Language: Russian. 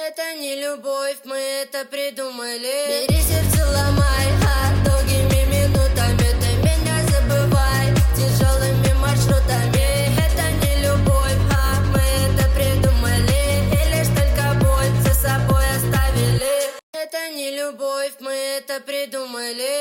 Это не любовь, мы это придумали. Бери сердце, ломай, долгими минутами ты меня забывай, тяжелыми маршрутами. Это не любовь, мы это придумали, и лишь только боль за собой оставили. Это не любовь, мы это придумали.